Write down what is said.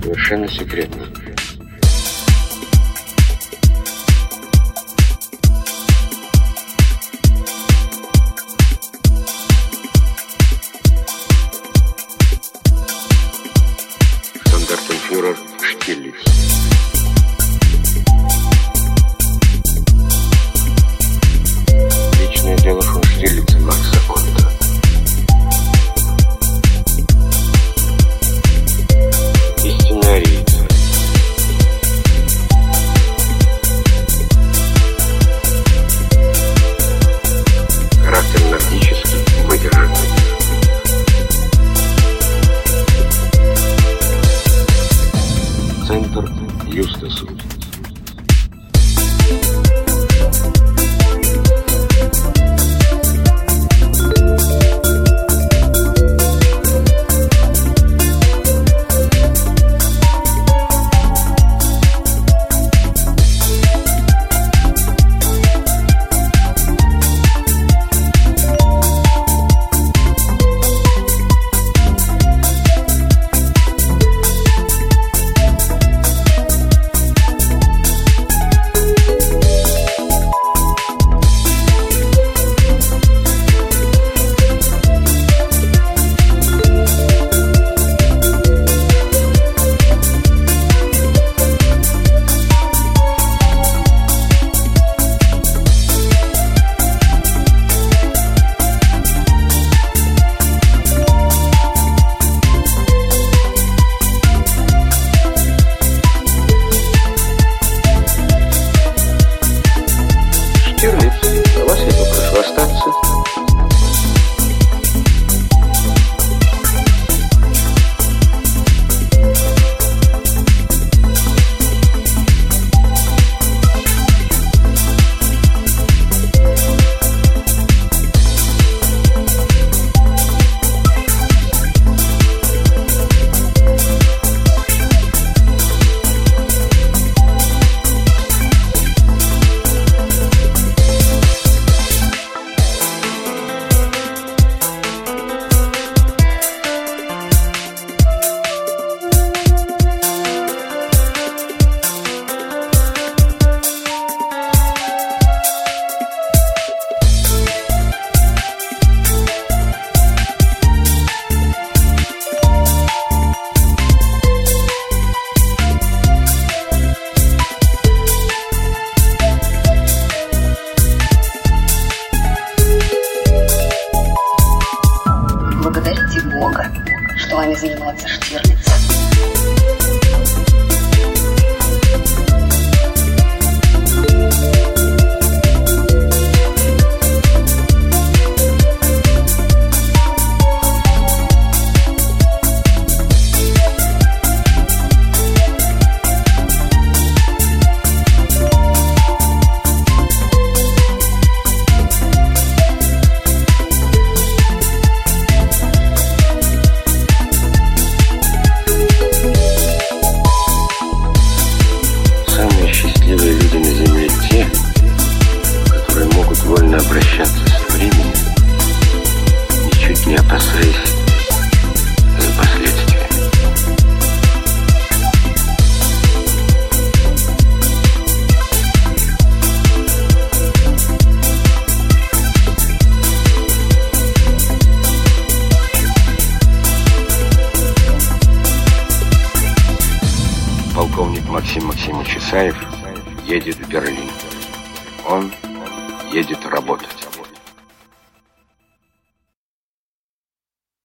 Совершенно секретно. Штандартенфюрер Штирлиц. Личное дело фон Штирлица Макса Онда. Истинная арийца. Характер нордический, выдержанный. Центр Юстасу. Штирлиц, на вас я попрошу остаться. Благодарите Бога, что вами занимается Штирлиц. Вольно обращаться со временем, ничуть не опасаясь за последствия. Полковник Максим Максимович Исаев едет в Берлин. Он едет работать.